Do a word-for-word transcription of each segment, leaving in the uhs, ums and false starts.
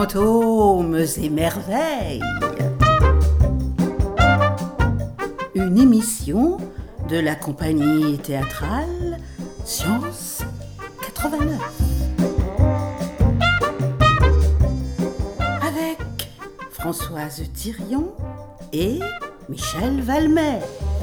Fantômes et merveilles. Une émission de la compagnie théâtrale Science quatre-vingt-neuf. Avec Françoise Thirion et Michel Valmet.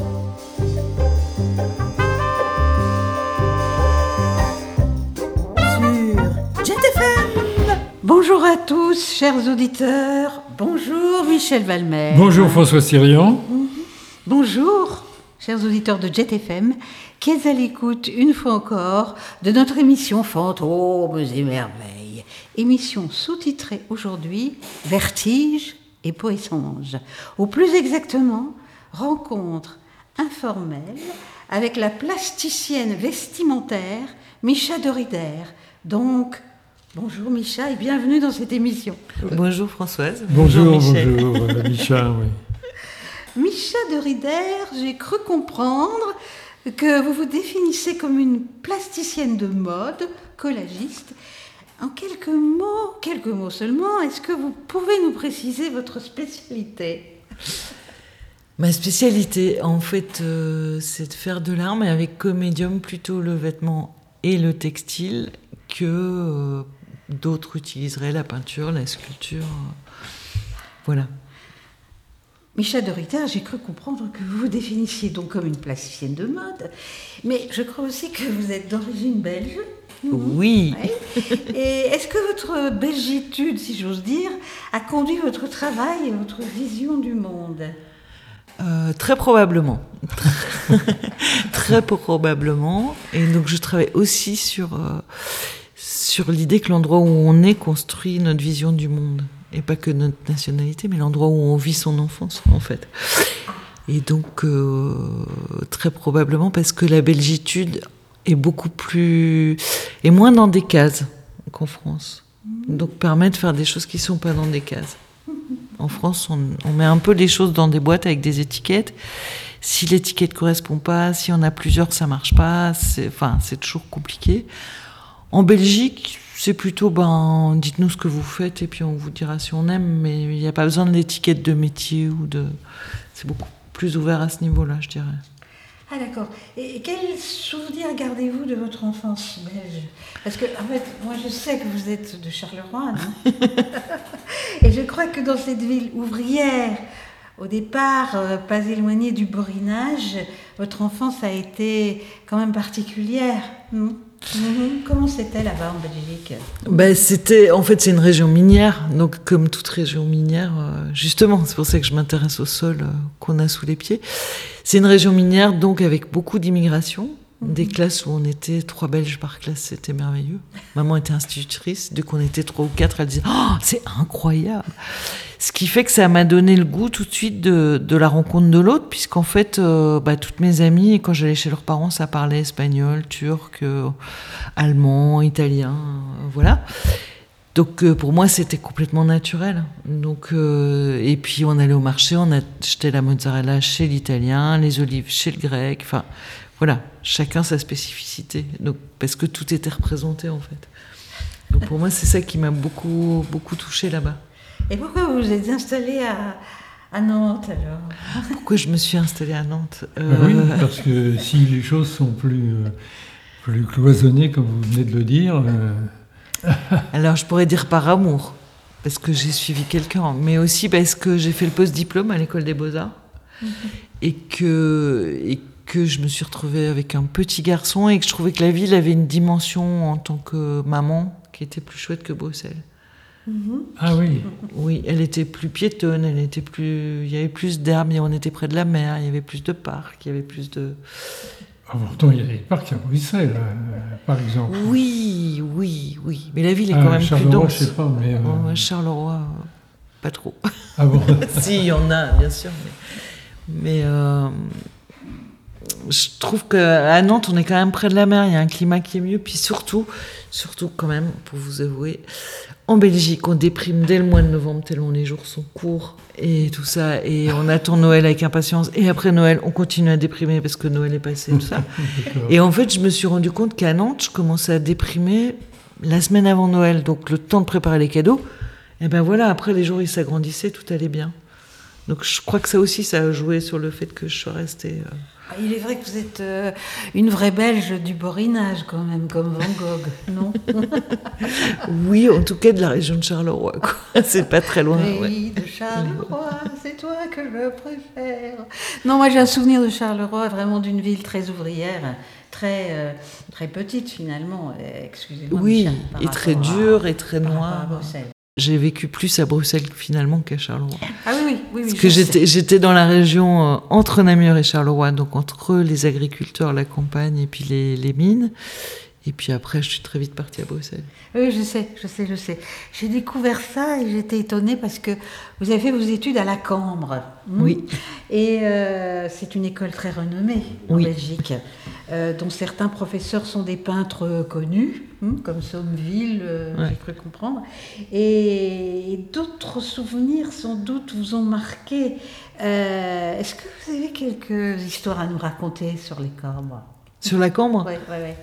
Sur Jet F M. Bonjour à tous, chers auditeurs. Bonjour Michel Valmet. Bonjour Françoise Thirion. Bonjour, chers auditeurs de Jet F M, qui êtes à l'écoute, une fois encore, de notre émission Fantômes et merveilles. Émission sous-titrée aujourd'hui « Vertige et Poessange ». Ou plus exactement, rencontre informelle avec la plasticienne vestimentaire Micha Dorider. Donc, bonjour Micha et bienvenue dans cette émission. Bonjour Françoise. Bonjour, bonjour, Michel. bonjour euh, Micha, oui. Micha Dorider, j'ai cru comprendre que vous vous définissez comme une plasticienne de mode, collagiste. En quelques mots, quelques mots seulement, est-ce que vous pouvez nous préciser votre spécialité ? Ma spécialité, en fait, euh, c'est de faire de l'art, mais avec comme médium plutôt le vêtement et le textile que euh, d'autres utiliseraient la peinture, la sculpture. Euh, voilà. Micha Dorider, j'ai cru comprendre que vous vous définissiez donc comme une plasticienne de mode, mais je crois aussi que vous êtes d'origine belge. Oui. Ouais. Et est-ce que votre belgitude, si j'ose dire, a conduit votre travail et votre vision du monde ? Euh, très probablement. Très probablement. Et donc, je travaille aussi sur, euh, sur l'idée que l'endroit où on est construit notre vision du monde. Et pas que notre nationalité, mais l'endroit où on vit son enfance, en fait. Et donc, euh, très probablement parce que la belgitude est beaucoup plus... est moins dans des cases qu'en France. Donc, permet de faire des choses qui ne sont pas dans des cases. En France, on, on met un peu les choses dans des boîtes avec des étiquettes. Si l'étiquette ne correspond pas, si on a plusieurs, ça ne marche pas. C'est, enfin, c'est toujours compliqué. En Belgique... c'est plutôt, ben, dites-nous ce que vous faites et puis on vous dira si on aime, mais il n'y a pas besoin de l'étiquette de métier ou de... C'est beaucoup plus ouvert à ce niveau-là, je dirais. Ah d'accord. Et quel souvenir gardez-vous de votre enfance belge ? Parce que, en fait, moi je sais que vous êtes de Charleroi, non ? Et je crois que dans cette ville ouvrière, au départ, euh, pas éloignée du borinage, votre enfance a été quand même particulière, non ? Mmh. Comment c'était là-bas en Belgique ? Ben, c'était, en fait, c'est une région minière, donc comme toute région minière, euh, justement, c'est pour ça que je m'intéresse au sol euh, qu'on a sous les pieds. C'est une région minière, donc avec beaucoup d'immigration, mmh. des classes où on était trois Belges par classe, c'était merveilleux. Maman était institutrice, dès qu'on était trois ou quatre, elle disait « Oh, c'est incroyable !» Ce qui fait que ça m'a donné le goût tout de suite de, de la rencontre de l'autre, puisqu'en fait, euh, bah, toutes mes amies, quand j'allais chez leurs parents, ça parlait espagnol, turc, euh, allemand, italien, euh, voilà. Donc euh, pour moi, c'était complètement naturel. Donc, euh, et puis on allait au marché, on achetait la mozzarella chez l'italien, les olives chez le grec, enfin voilà, chacun sa spécificité. Donc, parce que tout était représenté en fait. Donc pour moi, c'est ça qui m'a beaucoup, beaucoup touchée là-bas. Et pourquoi vous vous êtes installée à, à Nantes alors ? Pourquoi je me suis installée à Nantes ? euh... Oui, parce que si les choses sont plus, euh, plus cloisonnées, comme vous venez de le dire... Euh... Alors je pourrais dire par amour, parce que j'ai suivi quelqu'un, mais aussi parce que j'ai fait le post-diplôme à l'école des Beaux-Arts, mm-hmm. et, que, et que je me suis retrouvée avec un petit garçon, et que je trouvais que la ville avait une dimension en tant que maman qui était plus chouette que Bruxelles. Ah oui. Oui, elle était plus piétonne, elle était plus, il y avait plus d'herbes, on était près de la mer, il y avait plus de parcs, il y avait plus de... Ah, pourtant, il y a des parcs à Bruxelles, euh, par exemple. Oui, oui, oui, mais la ville est ah, quand même plus dense. Je sais pas, mais... Euh... Oh, Charleroi, euh, pas trop. Ah bon. Si, il y en a, bien sûr, mais... mais euh... je trouve qu'à Nantes, on est quand même près de la mer, il y a un climat qui est mieux, puis surtout, surtout quand même, pour vous avouer... En Belgique, on déprime dès le mois de novembre, tellement les jours sont courts et tout ça. Et on attend Noël avec impatience. Et après Noël, on continue à déprimer parce que Noël est passé, tout ça. Et en fait, je me suis rendu compte qu'à Nantes, je commençais à déprimer la semaine avant Noël. Donc, le temps de préparer les cadeaux. Et ben voilà, après les jours ils s'agrandissaient, tout allait bien. Donc je crois que ça aussi, ça a joué sur le fait que je sois restée... Euh... Il est vrai que vous êtes euh, une vraie Belge du Borinage, quand même, comme Van Gogh, non? Oui, en tout cas de la région de Charleroi, quoi. C'est pas très loin. Oui, ouais. de Charleroi, c'est toi que je préfère. Non, moi j'ai un souvenir de Charleroi, vraiment d'une ville très ouvrière, très, euh, très petite finalement, excusez-moi. Oui, Michel, et très dure et très noire. Bruxelles. J'ai vécu plus à Bruxelles finalement qu'à Charleroi. Ah oui, oui, oui. oui Parce que j'étais, j'étais dans la région euh, entre Namur et Charleroi, donc entre les agriculteurs, la campagne et puis les, les mines. Et puis après, je suis très vite partie à Bruxelles. Oui, je sais, je sais, je sais. J'ai découvert ça et j'étais étonnée parce que vous avez fait vos études à la Cambre. Oui. Et euh, c'est une école très renommée en oui. Belgique, euh, dont certains professeurs sont des peintres connus, comme Sommeville, euh, ouais. j'ai cru comprendre. Et, et d'autres souvenirs, sans doute, vous ont marqué. Euh, est-ce que vous avez quelques histoires à nous raconter sur les Cambres? Sur la Cambre? Oui, oui, oui.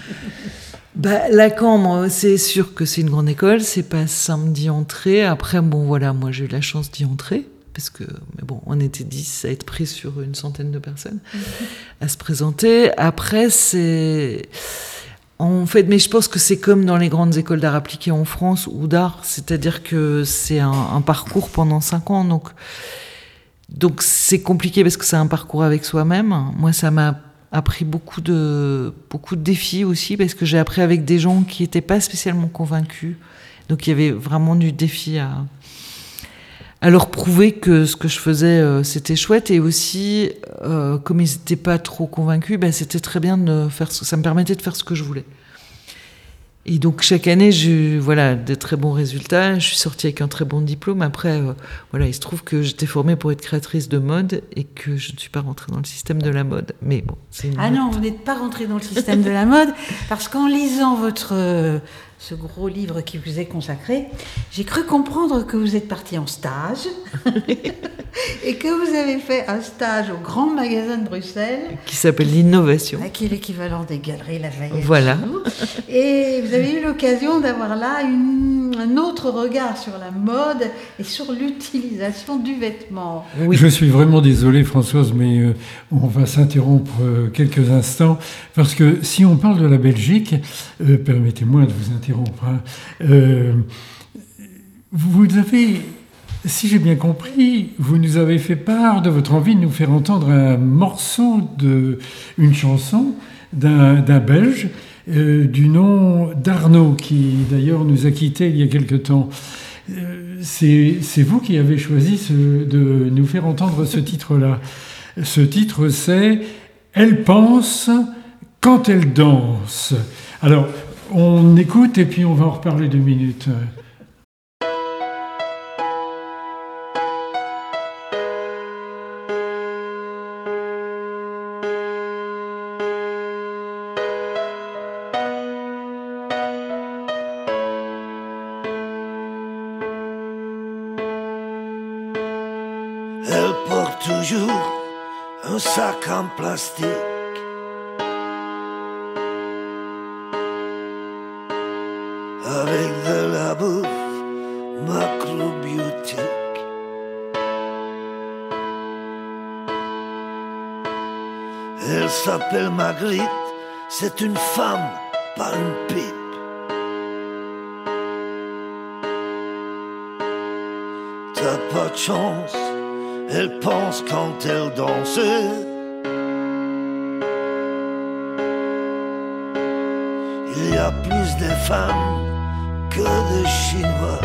Bah, la Cambre, c'est sûr que c'est une grande école, c'est pas simple d'y entrer. Après, bon, voilà, moi j'ai eu la chance d'y entrer, parce que, mais bon, on était dix à être pris sur une centaine de personnes à se présenter. Après, c'est... En fait, mais je pense que c'est comme dans les grandes écoles d'art appliqué en France ou d'art, c'est-à-dire que c'est un, un parcours pendant cinq ans, donc, donc c'est compliqué parce que c'est un parcours avec soi-même. Moi, ça m'a appris beaucoup de, beaucoup de défis aussi, parce que j'ai appris avec des gens qui n'étaient pas spécialement convaincus. Donc il y avait vraiment du défi à, à leur prouver que ce que je faisais, euh, c'était chouette. Et aussi, euh, comme ils n'étaient pas trop convaincus, ben, c'était très bien de faire, ça me permettait de faire ce que je voulais. Et donc chaque année, j'ai eu voilà, de très bons résultats. Je suis sortie avec un très bon diplôme. Après, euh, voilà, il se trouve que j'étais formée pour être créatrice de mode et que je ne suis pas rentrée dans le système de la mode. Mais bon, c'est une... Ah non, vous n'êtes pas rentrée dans le système de la mode, parce qu'en lisant votre, euh, ce gros livre qui vous est consacré, j'ai cru comprendre que vous êtes partie en stage et que vous avez fait un stage au Grand Magasin de Bruxelles. Qui s'appelle l'Innovation. Qui est l'équivalent des Galeries Lafayette. Voilà. Et vous avez eu l'occasion d'avoir là une, un autre regard sur la mode et sur l'utilisation du vêtement. Oui. Je suis vraiment désolé, Françoise, mais euh, on va s'interrompre euh, quelques instants, parce que si on parle de la Belgique, euh, permettez-moi de vous interrompre, hein, euh, vous avez... Si j'ai bien compris, vous nous avez fait part de votre envie de nous faire entendre un morceau de une chanson d'un, d'un Belge euh, du nom d'Arnaud, qui d'ailleurs nous a quittés il y a quelque temps. Euh, c'est, c'est vous qui avez choisi ce, de nous faire entendre ce titre-là. Ce titre, c'est « Elle pense quand elle danse ». Alors, on écoute et puis on va en reparler deux minutes. Elle porte toujours un sac en plastique. Avec de la bouffe macrobiotique. Elle s'appelle Marguerite, c'est une femme, pas une pipe. T'as pas de chance, elle pense quand elle danse. Il y a plus de femmes que de Chinois.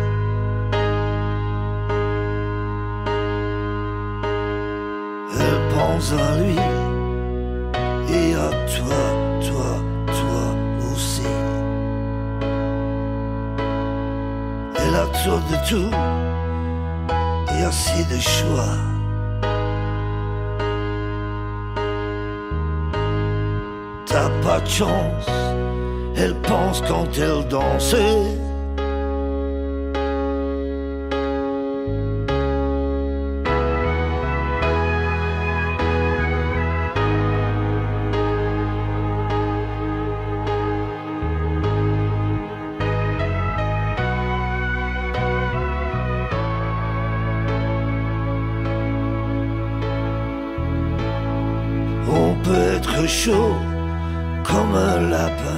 Elle pense à lui et à toi, toi, toi aussi. Elle a trop de tout et assez de choix. T'as pas de chance, elle pense quand elle danse. cheveux chauds comme un lapin.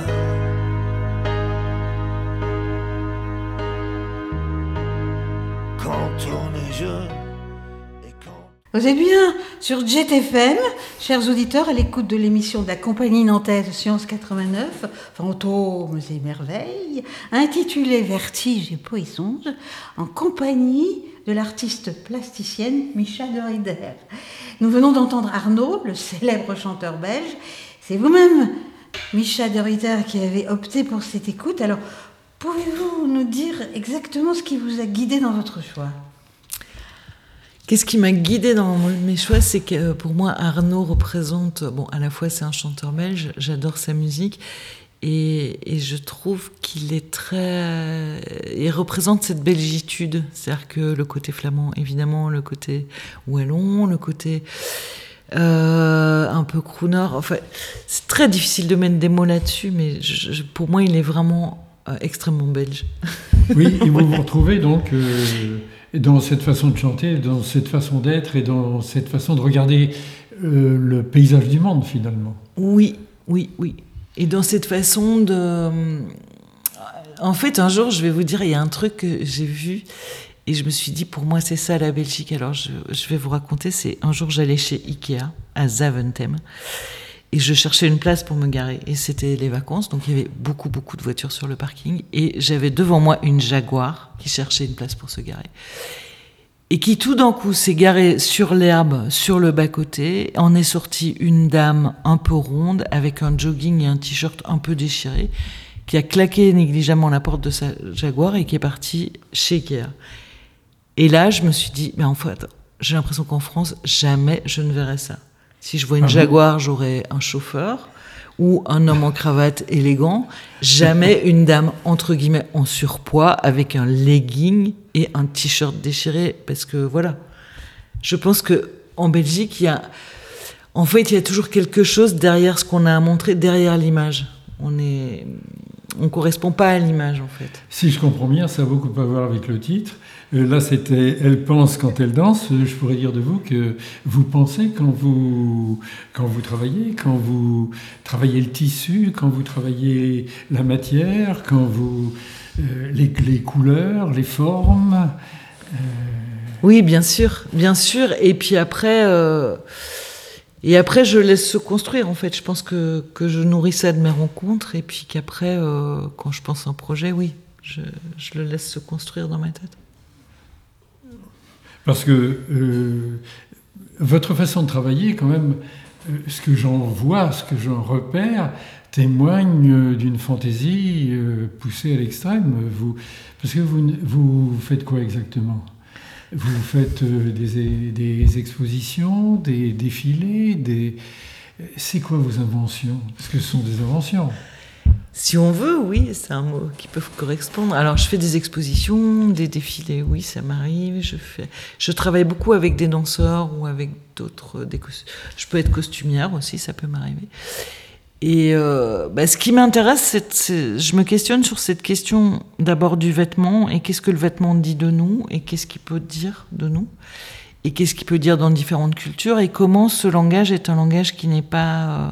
Quand on est jeune et quand... Vous êtes bien sur Jet F M, chers auditeurs, à l'écoute de l'émission de la compagnie nantaise Science quatre-vingt-neuf, Fantômes et merveilles, intitulée Vertige et Poissonges, en compagnie de l'artiste plasticienne Micha de Rieder. Nous venons d'entendre Arnaud, le célèbre chanteur belge. C'est vous-même, Micha de Rieder, qui avez opté pour cette écoute. Alors, pouvez-vous nous dire exactement ce qui vous a guidé dans votre choix ? Qu'est-ce qui m'a guidée dans mes choix, c'est que pour moi, Arnaud représente, bon, à la fois c'est un chanteur belge, j'adore sa musique, et, et je trouve qu'il est très... Il représente cette belgitude, c'est-à-dire que le côté flamand, évidemment, le côté wallon, le côté euh, un peu crooner, enfin, c'est très difficile de mettre des mots là-dessus, mais je, je, pour moi, il est vraiment euh, extrêmement belge. Oui, et vous vous retrouvez donc... Euh... dans cette façon de chanter, dans cette façon d'être et dans cette façon de regarder euh, le paysage du monde, finalement. Oui, oui, oui. Et dans cette façon de... En fait, un jour, je vais vous dire, il y a un truc que j'ai vu et je me suis dit, pour moi, c'est ça la Belgique. Alors, je, je vais vous raconter, c'est un jour, j'allais chez Ikea, à Zaventem, et je cherchais une place pour me garer. Et c'était les vacances, donc il y avait beaucoup, beaucoup de voitures sur le parking. Et j'avais devant moi une Jaguar qui cherchait une place pour se garer. Et qui, tout d'un coup, s'est garée sur l'herbe, sur le bas-côté. En est sortie une dame un peu ronde, avec un jogging et un t-shirt un peu déchiré, qui a claqué négligemment la porte de sa Jaguar et qui est partie chez Ikea. Et là, je me suis dit, mais en fait, j'ai l'impression qu'en France, jamais je ne verrai ça. Si je vois une Jaguar, j'aurai un chauffeur ou un homme en cravate élégant. Jamais une dame, entre guillemets, en surpoids, avec un legging et un t-shirt déchiré. Parce que, voilà. Je pense qu'en Belgique, il y a... En fait, il y a toujours quelque chose derrière ce qu'on a à montrer, derrière l'image. On est... On ne correspond pas à l'image, en fait. Si je comprends bien, ça a beaucoup à voir avec le titre. Euh, là, c'était « Elle pense quand elle danse ». Je pourrais dire de vous que vous pensez quand vous, quand vous travaillez, quand vous travaillez le tissu, quand vous travaillez la matière, quand vous... Euh, les, les couleurs, les formes... Euh... Oui, bien sûr, bien sûr. Et puis après... Euh... Et après, je laisse se construire, en fait. Je pense que, que je nourris ça de mes rencontres, et puis qu'après, euh, quand je pense à un projet, oui, je, je le laisse se construire dans ma tête. Parce que euh, votre façon de travailler, quand même, euh, ce que j'en vois, ce que j'en repère, témoigne d'une fantaisie euh, poussée à l'extrême. Vous, parce que vous, vous faites quoi exactement ? Vous faites euh, des, des expositions, des défilés, des... C'est quoi vos inventions ? Parce que ce sont des inventions. Si on veut, oui, c'est un mot qui peut correspondre. Alors, je fais des expositions, des défilés, oui, ça m'arrive. Je fais, je travaille beaucoup avec des danseurs ou avec d'autres... Des cost... Je peux être costumière aussi, ça peut m'arriver. Et euh, bah, ce qui m'intéresse, c'est, c'est, je me questionne sur cette question d'abord du vêtement, et qu'est-ce que le vêtement dit de nous, et qu'est-ce qu'il peut dire de nous, et qu'est-ce qu'il peut dire dans différentes cultures, et comment ce langage est un langage qui n'est pas euh,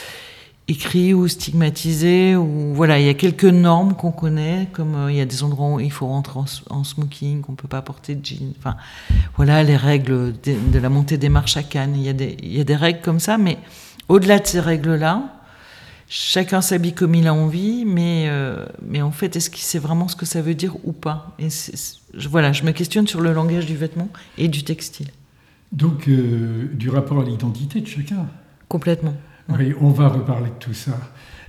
écrit ou stigmatisé, ou voilà, il y a quelques normes qu'on connaît, comme euh, il y a des endroits où il faut rentrer en, en smoking, qu'on peut pas porter de jean, enfin voilà, les règles de, de la montée des marches à Cannes, il y a des, il y a des règles comme ça, mais au-delà de ces règles-là, chacun s'habille comme il a envie, mais, euh, mais en fait, est-ce qu'il sait vraiment ce que ça veut dire ou pas ? Et c'est, c'est, je, voilà, je me questionne sur le langage du vêtement et du textile. Donc, euh, du rapport à l'identité de chacun. Complètement. Oui, on va reparler de tout ça.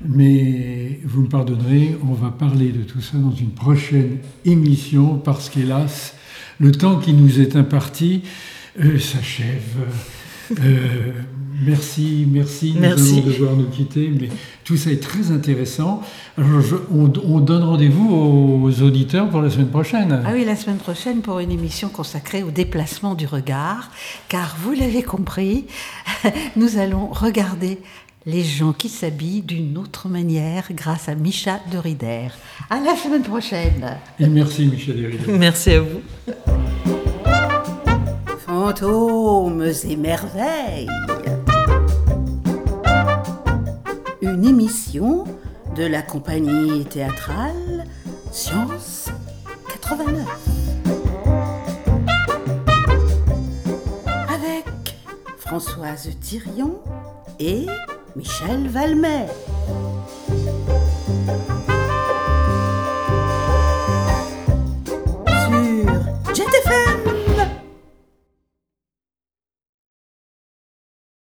Mais vous me pardonnerez, on va parler de tout ça dans une prochaine émission, parce qu'hélas, le temps qui nous est imparti euh, s'achève. Euh, merci, merci, merci. Nous allons devoir nous quitter, mais tout ça est très intéressant. Alors, je, on, on donne rendez-vous aux auditeurs pour la semaine prochaine. Ah oui, la semaine prochaine pour une émission consacrée au déplacement du regard, car vous l'avez compris, nous allons regarder les gens qui s'habillent d'une autre manière grâce à Micha de Rieder. À la semaine prochaine. Et merci, Micha de Rieder. Merci à vous. Fantômes et merveilles. émission de la compagnie théâtrale Science quatre-vingt-neuf. Avec Françoise Thirion et Michel Valmer.